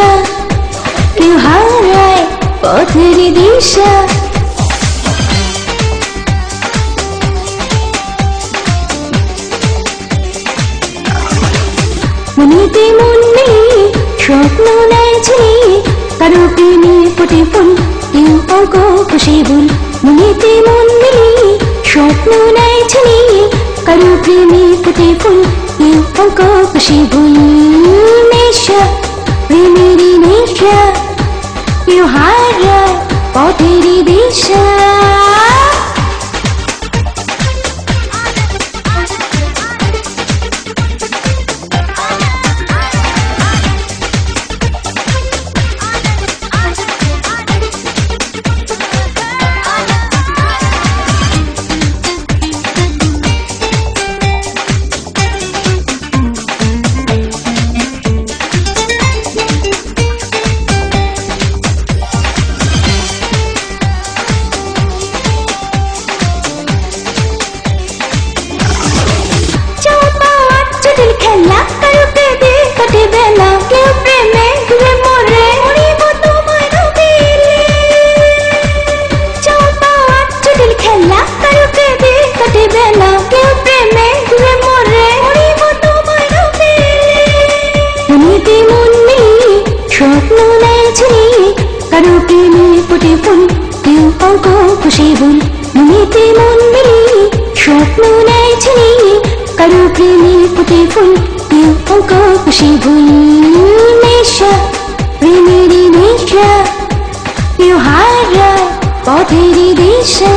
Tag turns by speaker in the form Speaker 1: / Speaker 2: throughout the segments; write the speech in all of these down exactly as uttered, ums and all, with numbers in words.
Speaker 1: নেশা কেউ হারায় পথের দিশা মনেতে মন নেই স্বপ্ন নেয় ছিনি কারো প্রেমে ফোটে ফুল কেউ অঙ্ক খুশি ভুল মনেতে মন নেই স্বপ্ন নেয় ছিনি কারো প্রেমে ফোটে ফুল কেউ অঙ্ক খুশি ভুল নেশা প্রেমেরই নেশা কেউ হারায় পথের দিশা কারো প্রেমে ফোটে ফুল কেউ অঙ্ক খুশি ভুল মনেতে মন মিলি স্বপ্ন নেয় ছিনি কারো প্রেমে ফোটে ফুল কেউ অঙ্ক খুশি ভুল নেশা প্রেমেরই নেশা কেউ হারায় পথের দিশা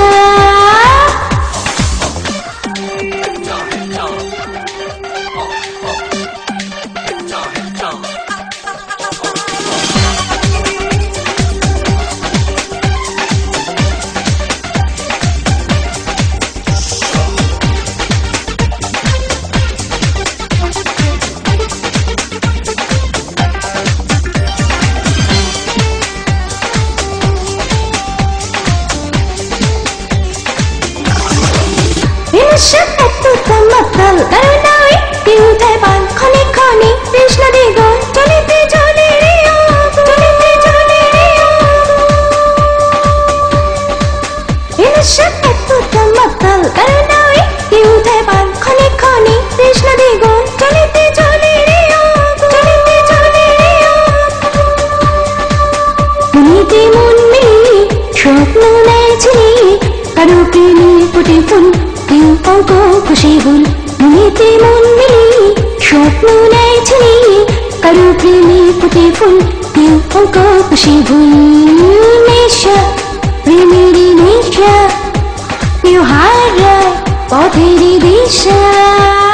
Speaker 1: স্বপ্ন নেয় ছিনি কারো প্রেমে ফোটে ফুল কেউ অঙ্ক খুশি ভুল মনেতে মন মিলি স্বপ্ন নেয় ছিনি কারো প্রেমে ফোটে ফুল কেউ অঙ্ক খুশি ভুল নেশা প্রেমেরই নেশা কেউ হারায় পথের দিশা